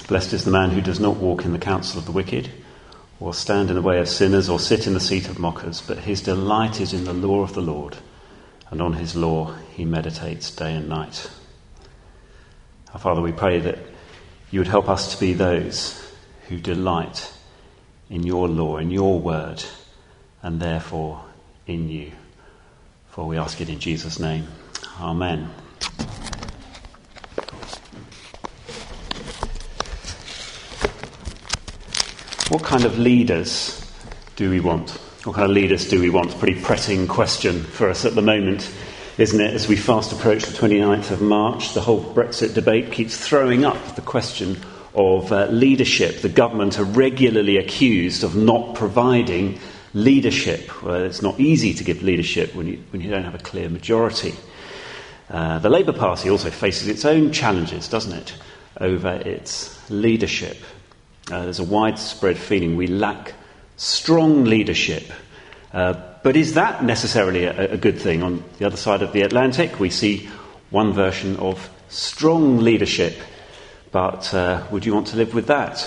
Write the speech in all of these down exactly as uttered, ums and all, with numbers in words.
Blessed is the man who does not walk in the counsel of the wicked, or stand in the way of sinners, or sit in the seat of mockers, but his delight is in the law of the Lord, and on his law he meditates day and night. Our Father, we pray that you would help us to be those who delight in your law, in your word, and therefore in you. For we ask it in Jesus' name. Amen. What kind of leaders do we want? What kind of leaders do we want? Pretty pressing question for us at the moment, isn't it? As we fast approach the twenty-ninth of March, the whole Brexit debate keeps throwing up the question of uh, leadership. The government are regularly accused of not providing leadership. Well, it's not easy to give leadership when you, when you don't have a clear majority. Uh, the Labour Party also faces its own challenges, doesn't it, over its leadership. Uh, there's a widespread feeling we lack strong leadership. Uh, but is that necessarily a, a good thing? On the other side of the Atlantic, we see one version of strong leadership. But uh, would you want to live with that?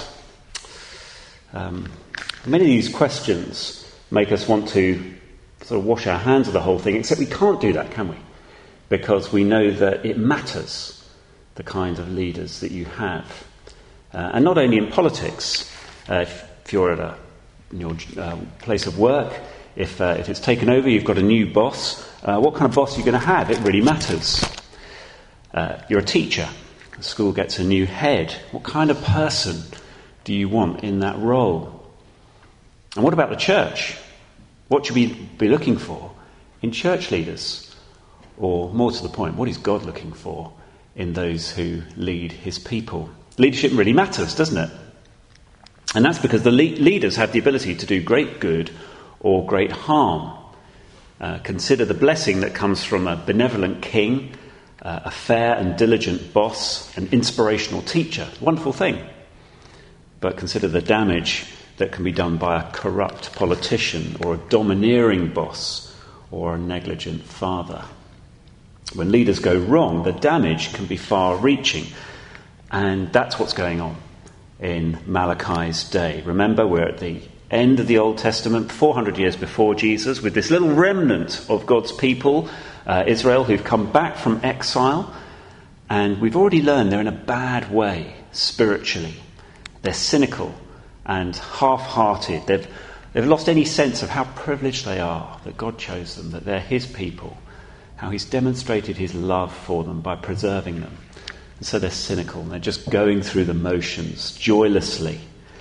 Um, many of these questions make us want to sort of wash our hands of the whole thing, except we can't do that, can we? Because we know that it matters, the kind of leaders that you have. Uh, and not only in politics, uh, if, if you're at a, in your uh, place of work, if, uh, if it's taken over, you've got a new boss, uh, what kind of boss are you going to have? It really matters. Uh, you're a teacher. The school gets a new head. What kind of person do you want in that role? And what about the church? What should we be looking for in church leaders? Or more to the point, what is God looking for in those who lead his people? Leadership really matters, doesn't it? And that's because the le- leaders have the ability to do great good or great harm. Uh, consider the blessing that comes from a benevolent king, uh, a fair and diligent boss, an inspirational teacher. Wonderful thing. But consider the damage that can be done by a corrupt politician or a domineering boss or a negligent father. When leaders go wrong, the damage can be far-reaching. And that's what's going on in Malachi's day. Remember, we're at the end of the Old Testament, four hundred years before Jesus, with this little remnant of God's people, uh, Israel, who've come back from exile. And we've already learned they're in a bad way spiritually. They're cynical and half-hearted. They've, they've lost any sense of how privileged they are, that God chose them, that they're his people, how he's demonstrated his love for them by preserving them. And so they're cynical, and they're just going through the motions joylessly.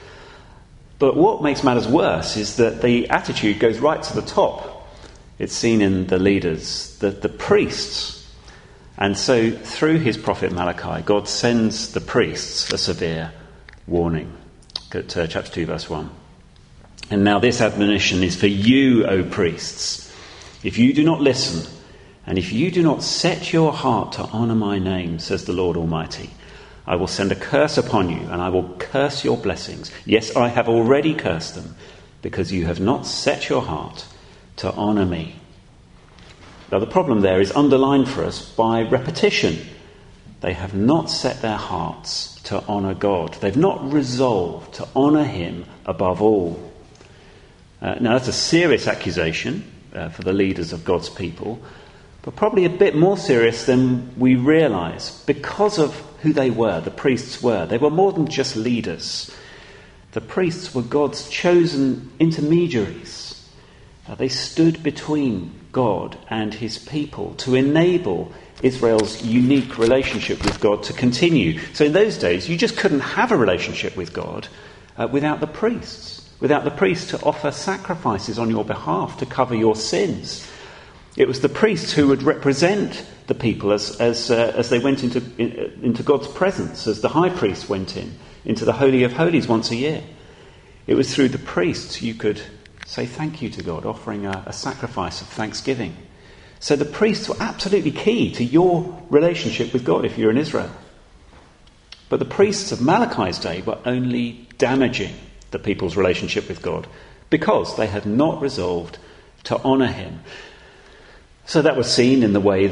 But what makes matters worse is that the attitude goes right to the top. It's seen in the leaders, the, the priests. And so through his prophet Malachi, God sends the priests a severe warning. Go to uh, chapter two, verse one. And now this admonition is for you, O priests. If you do not listen, and if you do not set your heart to honour my name, says the Lord Almighty, I will send a curse upon you, and I will curse your blessings. Yes, I have already cursed them, because you have not set your heart to honour me. Now the problem there is underlined for us by repetition. They have not set their hearts to honour God. They've not resolved to honour him above all. Uh, now that's a serious accusation uh, for the leaders of God's people, but probably a bit more serious than we realise because of who they were, the priests were. They were more than just leaders. The priests were God's chosen intermediaries. Uh, they stood between God and his people to enable Israel's unique relationship with God to continue. So in those days, you just couldn't have a relationship with God uh, without the priests, without the priests to offer sacrifices on your behalf to cover your sins. It was the priests who would represent the people as as uh, as they went into in, into God's presence, as the high priest went in into the Holy of Holies once a year. It was through the priests you could say thank you to God, offering a, a sacrifice of thanksgiving. So the priests were absolutely key to your relationship with God if you're in Israel. But the priests of Malachi's day were only damaging the people's relationship with God because they had not resolved to honour him. So that was seen in the way that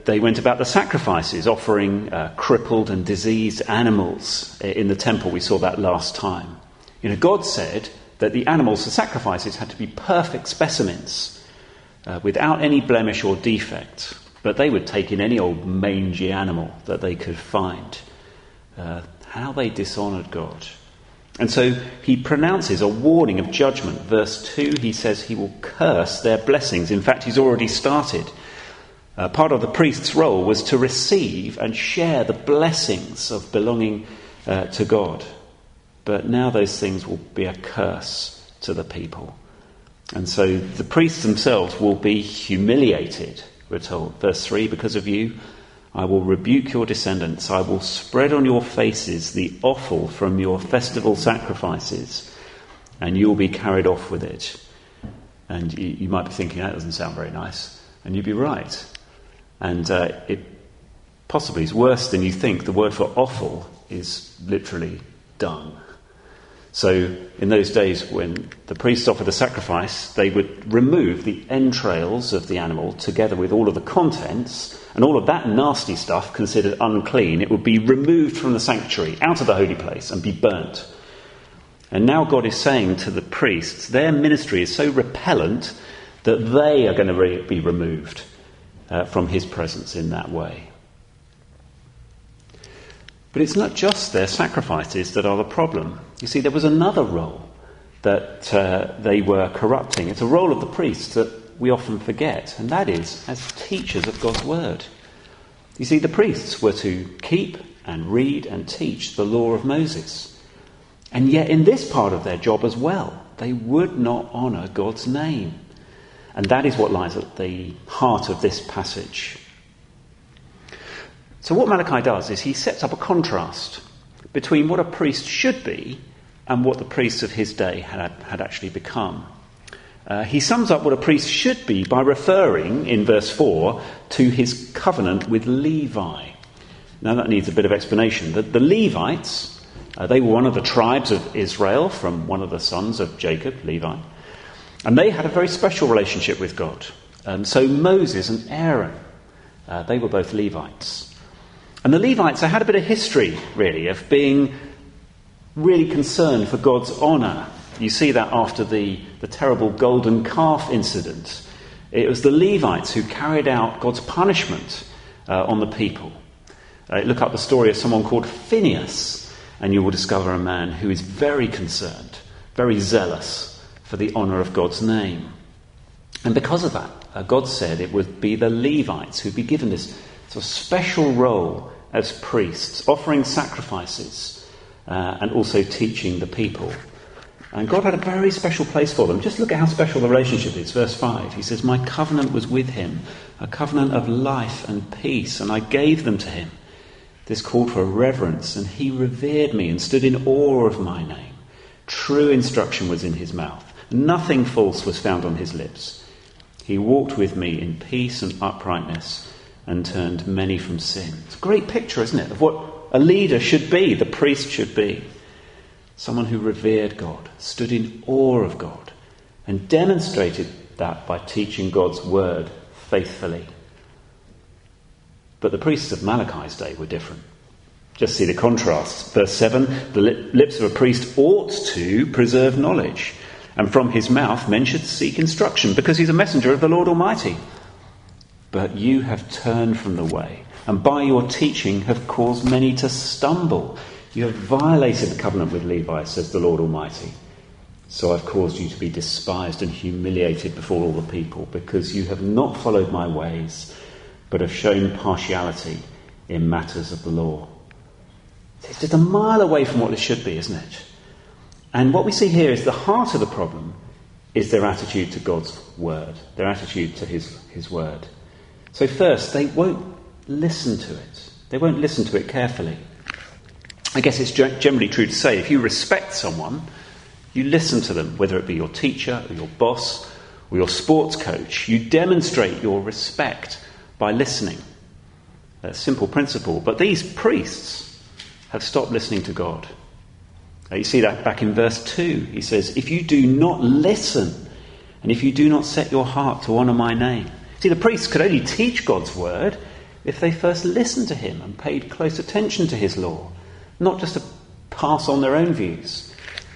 they went about the sacrifices, offering uh, crippled and diseased animals in the temple. We saw that last time. You know, God said that the animals, the sacrifices, had to be perfect specimens, uh, without any blemish or defect. But they would take in any old mangy animal that they could find. Uh, how they dishonoured God. And so he pronounces a warning of judgment. Verse two, he says he will curse their blessings. In fact, he's already started. Uh, part of the priest's role was to receive and share the blessings of belonging uh, to God. But now those things will be a curse to the people. And so the priests themselves will be humiliated, we're told. Verse three, because of you, I will rebuke your descendants. I will spread on your faces the offal from your festival sacrifices, and you'll be carried off with it. And you, you might be thinking, that doesn't sound very nice. And you'd be right. And uh, it possibly is worse than you think. The word for offal is literally dung. So in those days when the priests offered the sacrifice, they would remove the entrails of the animal together with all of the contents, and all of that nasty stuff considered unclean. It would be removed from the sanctuary, out of the holy place, and be burnt. And now God is saying to the priests, their ministry is so repellent that they are going to re- be removed uh, from his presence in that way. But it's not just their sacrifices that are the problem. You see, there was another role that uh, they were corrupting. It's a role of the priests that we often forget, and that is as teachers of God's word. You see, the priests were to keep and read and teach the law of Moses. And yet in this part of their job as well, they would not honour God's name. And that is what lies at the heart of this passage. So what Malachi does is he sets up a contrast between what a priest should be and what the priests of his day had, had actually become. Uh, he sums up what a priest should be by referring, in verse four, to his covenant with Levi. Now that needs a bit of explanation. The, the Levites, uh, they were one of the tribes of Israel from one of the sons of Jacob, Levi. And they had a very special relationship with God. Um, so Moses and Aaron, uh, they were both Levites. And the Levites, they had a bit of history, really, of being really concerned for God's honour. You see that after the, the terrible golden calf incident. It was the Levites who carried out God's punishment uh, on the people. Uh, look up the story of someone called Phinehas, and you will discover a man who is very concerned, very zealous for the honour of God's name. And because of that, uh, God said it would be the Levites who'd be given this sort of special role as priests, offering sacrifices uh, and also teaching the people. And God had a very special place for them. Just look at how special the relationship is. Verse five, he says, my covenant was with him, a covenant of life and peace, and I gave them to him. This called for reverence, and he revered me and stood in awe of my name. True instruction was in his mouth. Nothing false was found on his lips. He walked with me in peace and uprightness and turned many from sin. It's a great picture, isn't it, of what a leader should be, the priest should be. Someone who revered God, stood in awe of God, and demonstrated that by teaching God's word faithfully. But the priests of Malachi's day were different. Just see the contrast. Verse seven, the lips of a priest ought to preserve knowledge, and from his mouth men should seek instruction, because he's a messenger of the Lord Almighty. But you have turned from the way, and by your teaching have caused many to stumble. You have violated the covenant with Levi, says the Lord Almighty. So I've caused you to be despised and humiliated before all the people, because you have not followed my ways, but have shown partiality in matters of the law. It's just a mile away from what it should be, isn't it? And what we see here is the heart of the problem is their attitude to God's word, their attitude to his, his word. So first, they won't listen to it. They won't listen to it carefully. I guess it's generally true to say if you respect someone, you listen to them, whether it be your teacher or your boss or your sports coach. You demonstrate your respect by listening. A simple principle. But these priests have stopped listening to God. You see that back in verse two. He says, if you do not listen, and if you do not set your heart to honour my name. See, the priests could only teach God's word if they first listened to him and paid close attention to his law, not just to pass on their own views.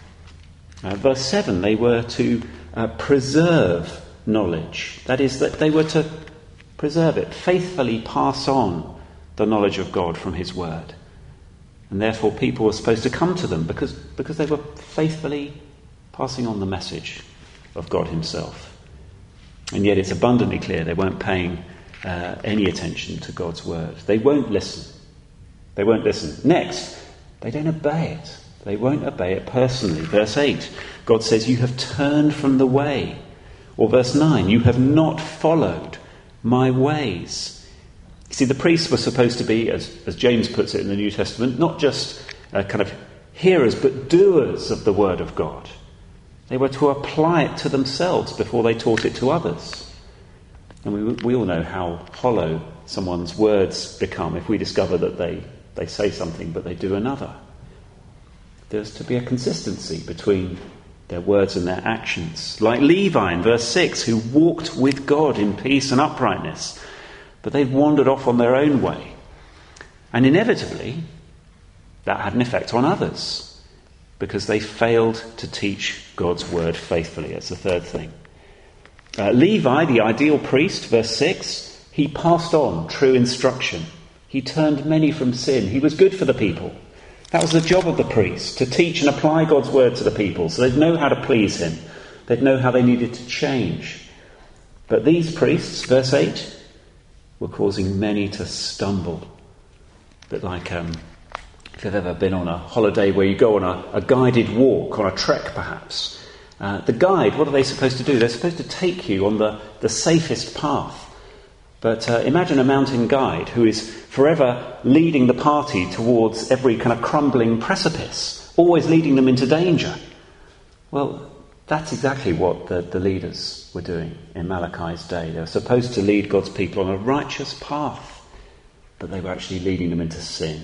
Uh, verse seven, they were to uh, preserve knowledge. That is, that they were to preserve it, faithfully pass on the knowledge of God from his word. And therefore people were supposed to come to them because, because they were faithfully passing on the message of God himself. And yet it's abundantly clear they weren't paying uh, any attention to God's word. They won't listen. They won't listen. Next, they don't obey it. They won't obey it personally. Verse eight, God says, you have turned from the way. Or verse nine, you have not followed my ways. You see, the priests were supposed to be, as, as James puts it in the New Testament, not just uh, kind of hearers, but doers of the word of God. They were to apply it to themselves before they taught it to others. And we, we all know how hollow someone's words become if we discover that they, they say something but they do another. There's to be a consistency between their words and their actions. Like Levi in verse six, who walked with God in peace and uprightness, but they'd wandered off on their own way. And inevitably, that had an effect on others, because they failed to teach God's word faithfully. That's the third thing. Uh, Levi, the ideal priest, verse six, he passed on true instruction. He turned many from sin. He was good for the people. That was the job of the priest, to teach and apply God's word to the people, so they'd know how to please him. They'd know how they needed to change. But these priests, verse eight, were causing many to stumble. A bit like um, if you've ever been on a holiday where you go on a, a guided walk, on a trek perhaps. Uh, the guide, what are they supposed to do? They're supposed to take you on the, the safest path. But uh, imagine a mountain guide who is forever leading the party towards every kind of crumbling precipice, always leading them into danger. Well, that's exactly what the, the leaders were doing in Malachi's day. They were supposed to lead God's people on a righteous path, but they were actually leading them into sin.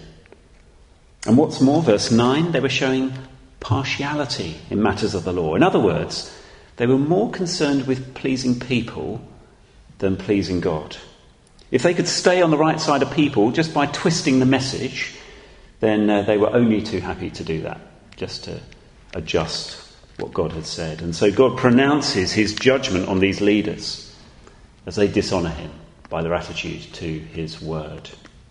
And what's more, verse nine, they were showing partiality in matters of the law. In other words, they were more concerned with pleasing people than pleasing God. If they could stay on the right side of people just by twisting the message, then uh, they were only too happy to do that, just to adjust what God had said. And so God pronounces his judgment on these leaders as they dishonour him by their attitude to his word.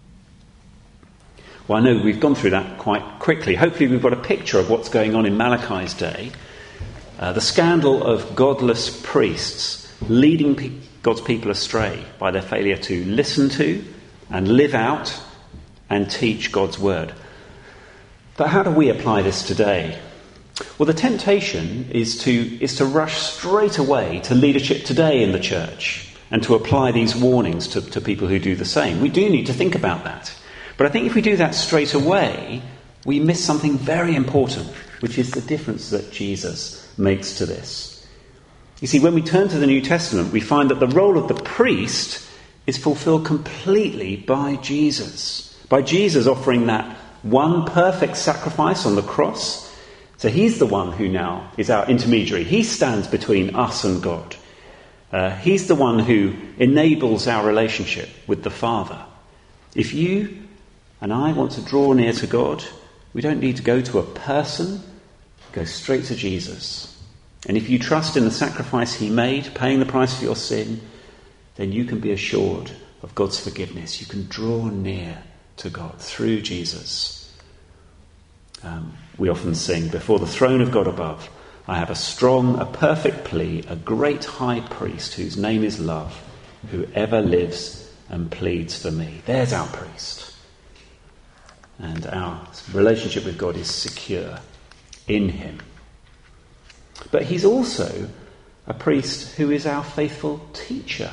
Well, I know we've gone through that quite quickly. Hopefully we've got a picture of what's going on in Malachi's day. Uh, the scandal of godless priests leading pe- God's people astray by their failure to listen to and live out and teach God's word. But how do we apply this today? Well, the temptation is to is to rush straight away to leadership today in the church and to apply these warnings to, to people who do the same. We do need to think about that. But I think if we do that straight away, we miss something very important, which is the difference that Jesus makes to this. You see, when we turn to the New Testament, we find that the role of the priest is fulfilled completely by Jesus. By Jesus offering that one perfect sacrifice on the cross. So he's the one who now is our intermediary. He stands between us and God. Uh, he's the one who enables our relationship with the Father. If you and I want to draw near to God, we don't need to go to a person. Go straight to Jesus. And if you trust in the sacrifice he made, paying the price for your sin, then you can be assured of God's forgiveness. You can draw near to God through Jesus. Um, we often sing, before the throne of God above, I have a strong, a perfect plea, a great high priest whose name is love, who ever lives and pleads for me. There's our priest. And our relationship with God is secure in him. But he's also a priest who is our faithful teacher.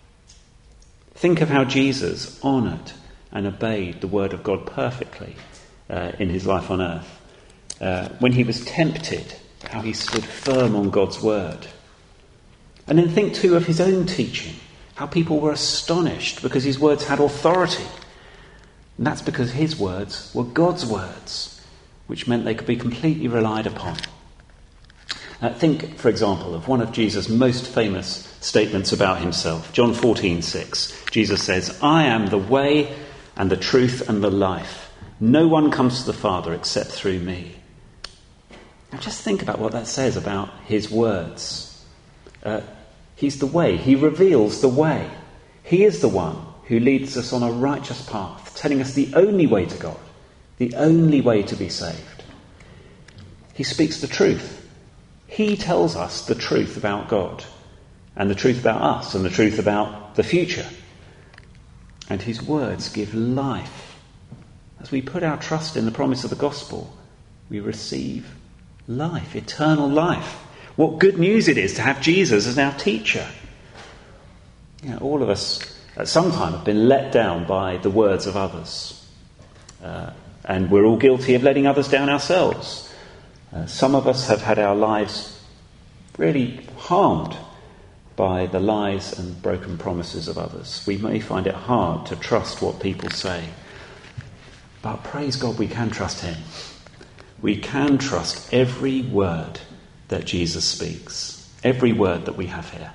Think of how Jesus honoured and obeyed the word of God perfectly uh, in his life on earth. Uh, when he was tempted, how he stood firm on God's word. And then think too of his own teaching, how people were astonished because his words had authority. And that's because his words were God's words, which meant they could be completely relied upon. Uh, think, for example, of one of Jesus' most famous statements about himself. John fourteen six. Jesus says, "I am the way and the truth and the life. No one comes to the Father except through me." Now just think about what that says about his words. Uh, he's the way. He reveals the way. He is the one who leads us on a righteous path, telling us the only way to God, the only way to be saved. He speaks the truth. He tells us the truth about God, and the truth about us, and the truth about the future. And his words give life. As we put our trust in the promise of the gospel, we receive life, eternal life. What good news it is to have Jesus as our teacher. You know, all of us at some time have been let down by the words of others. Uh, and we're all guilty of letting others down ourselves. Uh, some of us have had our lives really harmed by the lies and broken promises of others. We may find it hard to trust what people say. But praise God, we can trust him. We can trust every word that Jesus speaks. Every word that we have here.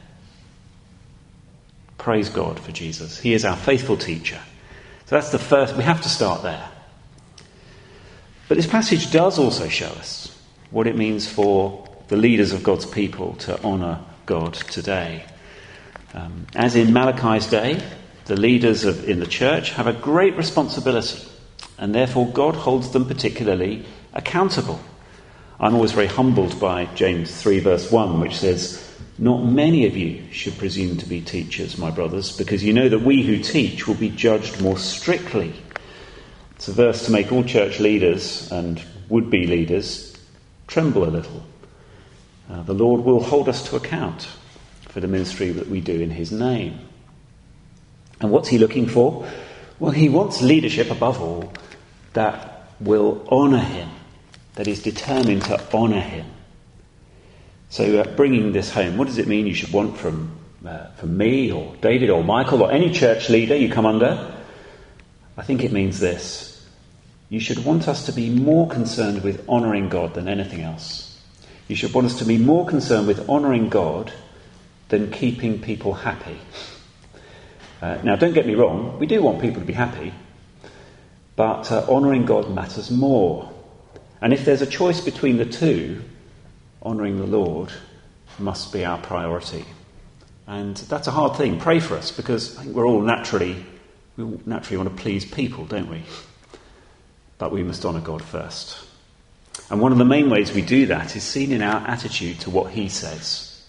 Praise God for Jesus. He is our faithful teacher. So that's the first. We have to start there. But this passage does also show us what it means for the leaders of God's people to honour God today. Um, as in Malachi's day, the leaders of, in the church have a great responsibility, and therefore God holds them particularly accountable. I'm always very humbled by James three verse one, which says, "Not many of you should presume to be teachers, my brothers, because you know that we who teach will be judged more strictly." It's a verse to make all church leaders and would-be leaders tremble a little. Uh, the Lord will hold us to account for the ministry that we do in his name. And what's he looking for? Well, he wants leadership above all that will honour him, that is determined to honour him. So uh, bringing this home, what does it mean you should want from, uh, from me or David or Michael or any church leader you come under? I think it means this. You should want us to be more concerned with honouring God than anything else. You should want us to be more concerned with honouring God than keeping people happy. Uh, now, don't get me wrong, we do want people to be happy, but uh, honouring God matters more. And if there's a choice between the two, honouring the Lord must be our priority. And that's a hard thing. Pray for us, because I think we're all naturally, we all naturally want to please people, don't we? But we must honour God first. And one of the main ways we do that is seen in our attitude to what he says.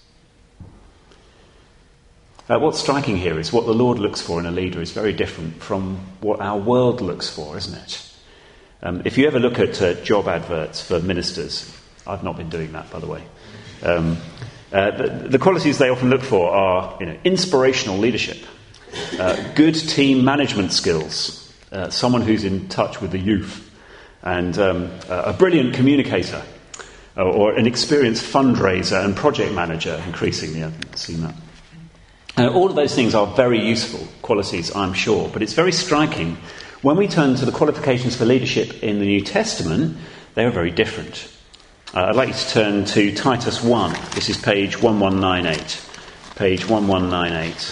Uh, what's striking here is what the Lord looks for in a leader is very different from what our world looks for, isn't it? Um, if you ever look at uh, job adverts for ministers, I've not been doing that, by the way. Um, uh, the, the qualities they often look for are, you know, inspirational leadership, uh, good team management skills, uh, someone who's in touch with the youth, and um, a brilliant communicator, or, or an experienced fundraiser and project manager. Increasingly, I've seen that. Uh, all of those things are very useful qualities, I'm sure, but it's very striking. When we turn to the qualifications for leadership in the New Testament, they are very different. Uh, I'd like you to turn to Titus one. This is page eleven ninety-eight. Page eleven ninety-eight.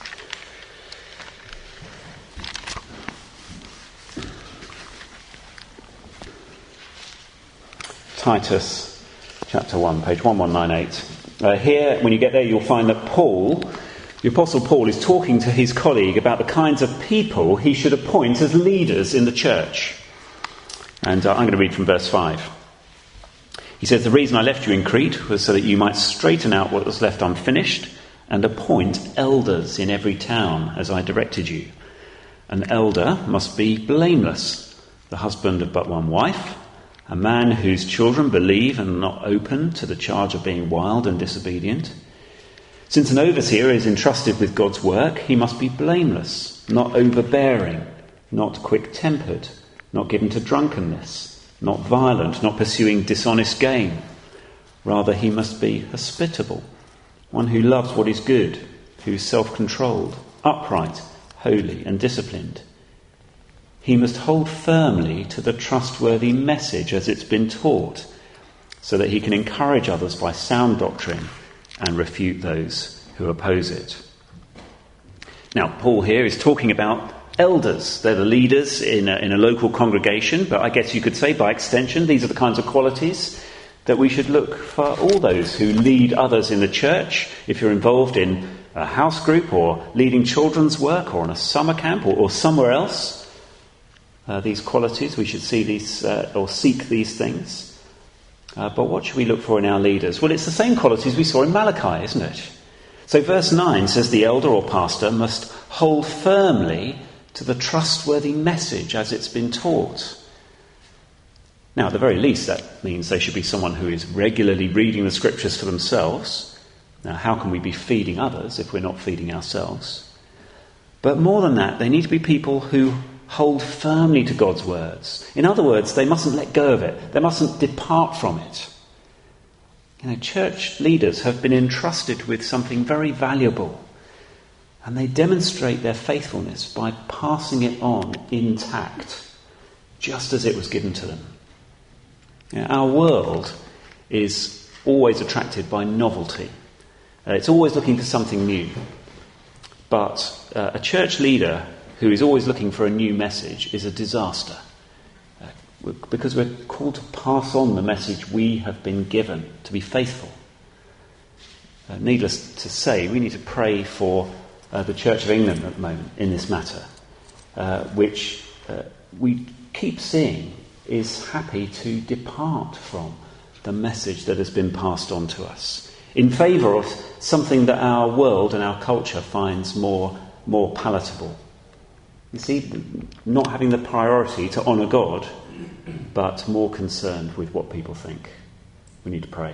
Titus chapter one, page eleven ninety-eight. Uh, here, when you get there, you'll find that Paul, the Apostle Paul, is talking to his colleague about the kinds of people he should appoint as leaders in the church. And uh, I'm going to read from verse five. He says, "The reason I left you in Crete was so that you might straighten out what was left unfinished and appoint elders in every town, as I directed you. An elder must be blameless, the husband of but one wife, a man whose children believe and are not open to the charge of being wild and disobedient. Since an overseer is entrusted with God's work, he must be blameless, not overbearing, not quick-tempered, not given to drunkenness, not violent, not pursuing dishonest gain. Rather, he must be hospitable, one who loves what is good, who is self-controlled, upright, holy and disciplined. He must hold firmly to the trustworthy message as it's been taught. so that he can encourage others by sound doctrine and refute those who oppose it. Now, Paul here is talking about elders. They're the leaders in a, in a local congregation, but I guess you could say by extension these are the kinds of qualities that we should look for all those who lead others in the church. If you're involved in a house group or leading children's work or on a summer camp or, or somewhere else, uh, these qualities, we should see these uh, or seek these things. Uh, but what should we look for in our leaders? Well, it's the same qualities we saw in Malachi, isn't it? So verse nine says the elder or pastor must hold firmly to the trustworthy message as it's been taught. Now, at the very least, that means they should be someone who is regularly reading the scriptures for themselves. Now, how can we be feeding others if we're not feeding ourselves? But more than that, they need to be people who hold firmly to God's words. In other words, they mustn't let go of it. They mustn't depart from it. You know, church leaders have been entrusted with something very valuable, and they demonstrate their faithfulness by passing it on intact, just as it was given to them. You know, our world is always attracted by novelty. Uh, it's always looking for something new. But uh, a church leader who is always looking for a new message is a disaster. Uh, because we're called to pass on the message we have been given, to be faithful. Uh, needless to say, we need to pray for uh, the Church of England at the moment in this matter, uh, which uh, we keep seeing is happy to depart from the message that has been passed on to us in favour of something that our world and our culture finds more, more palatable. You see, not having the priority to honour God, but more concerned with what people think. We need to pray.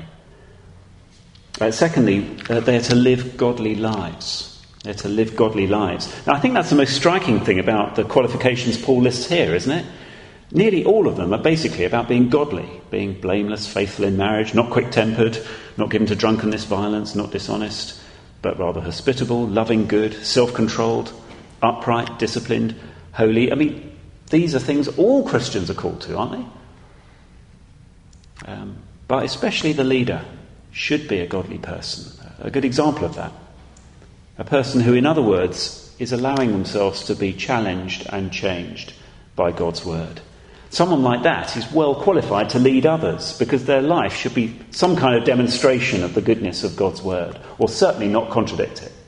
Uh, secondly, uh, they're to live godly lives. They're to live godly lives. Now, I think that's the most striking thing about the qualifications Paul lists here, isn't it? Nearly all of them are basically about being godly, being blameless, faithful in marriage, not quick-tempered, not given to drunkenness, violence, not dishonest, but rather hospitable, loving good, self-controlled, upright, disciplined, holy. I mean, these are things all Christians are called to, aren't they? Um, but especially the leader should be a godly person. A good example of that. A person who, in other words, is allowing themselves to be challenged and changed by God's word. Someone like that is well qualified to lead others because their life should be some kind of demonstration of the goodness of God's word, or certainly not contradict it.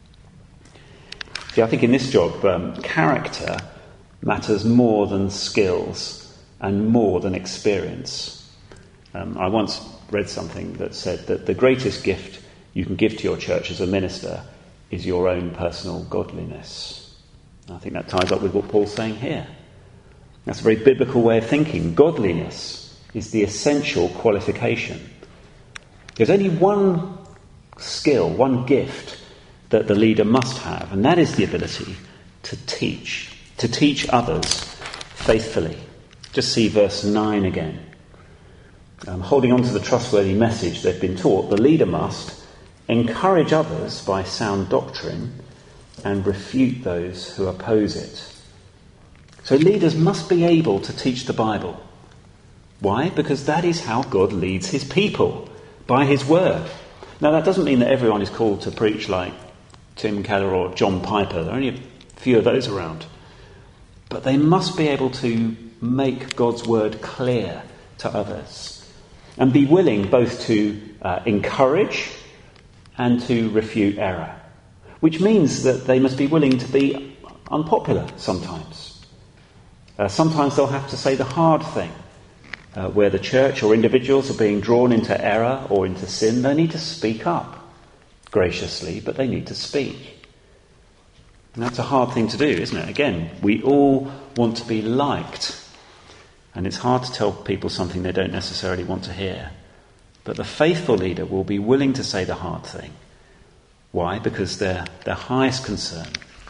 See, I think in this job, um, character matters more than skills and more than experience. Um, I once read something that said that the greatest gift you can give to your church as a minister is your own personal godliness. I think that ties up with what Paul's saying here. That's a very biblical way of thinking. Godliness is the essential qualification. There's only one skill, one gift that the leader must have, and that is the ability to teach, to teach others faithfully. Just see verse nine again. Um, holding on to the trustworthy message they've been taught, the leader must encourage others by sound doctrine and refute those who oppose it. So leaders must be able to teach the Bible. Why? Because that is how God leads his people, by his word. Now, that doesn't mean that everyone is called to preach like Tim Keller or John Piper. There are only a few of those around. But they must be able to make God's word clear to others and be willing both to uh, encourage and to refute error, which means that they must be willing to be unpopular sometimes. Uh, sometimes they'll have to say the hard thing. Uh, where the church or individuals are being drawn into error or into sin, they need to speak up graciously, but they need to speak. And that's a hard thing to do, isn't it? Again, we all want to be liked, and it's hard to tell people something they don't necessarily want to hear. But the faithful leader will be willing to say the hard thing. Why? Because their, their highest concern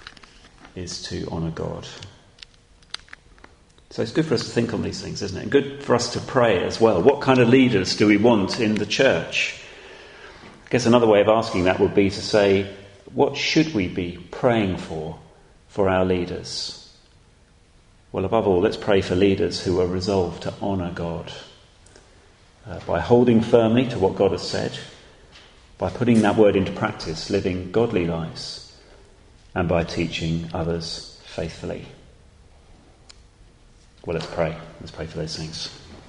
is to honour God. So it's good for us to think on these things, isn't it? And good for us to pray as well. What kind of leaders do we want in the church? I guess another way of asking that would be to say, what should we be praying for, for our leaders? Well, above all, let's pray for leaders who are resolved to honour God. uh, by holding firmly to what God has said, by putting that word into practice, living godly lives, and by teaching others faithfully. Well, let's pray. Let's pray for those things.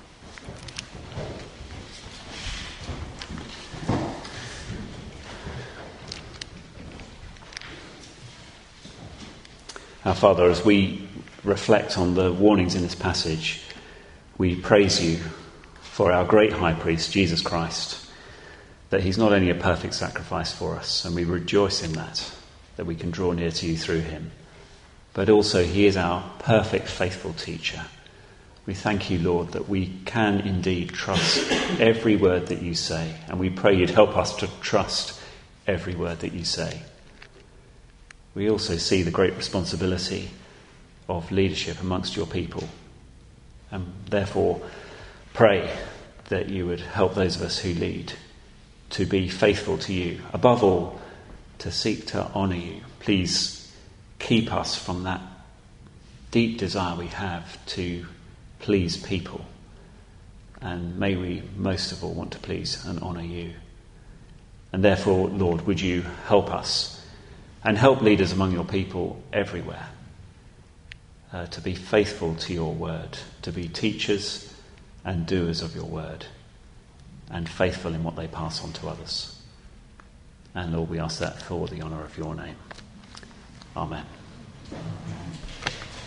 Our Father, as we reflect on the warnings in this passage, we praise you for our great high priest, Jesus Christ, that he's not only a perfect sacrifice for us, and we rejoice in that, that we can draw near to you through him, but also he is our perfect, faithful teacher. We thank you, Lord, that we can indeed trust every word that you say, and we pray you'd help us to trust every word that you say. We also see the great responsibility of leadership amongst your people, and therefore pray that you would help those of us who lead to be faithful to you, above all, to seek to honour you. Please keep us from that deep desire we have to please people, and may we most of all want to please and honour you. And therefore, Lord, would you help us and help leaders among your people everywhere uh, to be faithful to your word, to be teachers and doers of your word, and faithful in what they pass on to others. And Lord, we ask that for the honour of your name. Amen.